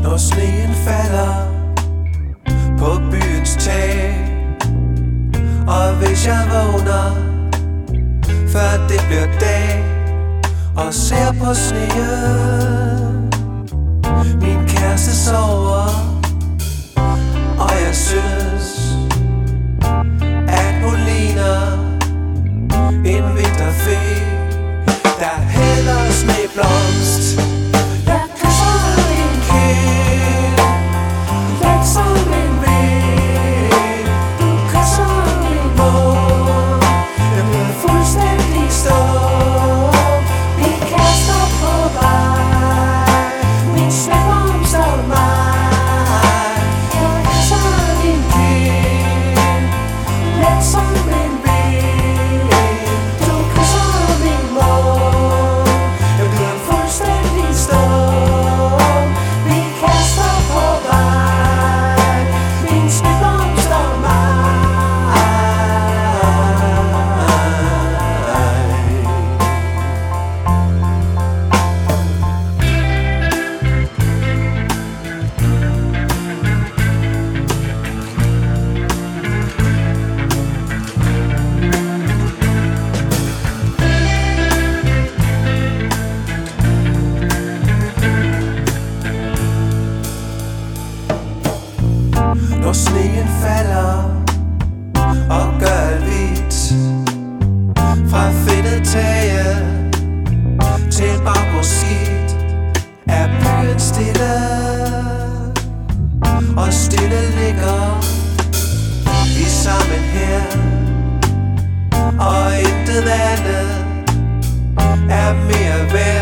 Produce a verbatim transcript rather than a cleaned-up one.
Når sneen falder på byens tag, og hvis jeg vågner før det bliver dag og ser på sneen, min kæreste sover, og jeg synes at hun ligner en vinterfe, der hælder sneblomst. Jeg kysser din kind, let som en vind. Du kysser min mund, jeg bliver fuldstændig stum. Vi kaster på vej, min sneblomst og mig. Jeg kysser din kind, let som en vind. Du kysser min mund, jeg bliver fuldstændig stum. Vi kaster på vej, min sneblomst og mig. Når sneen falder og gør hvidt, fra fedtet tage til baggårdskidt, er byen stille, og stille ligger vi sammen her, og intet andet er mere værd.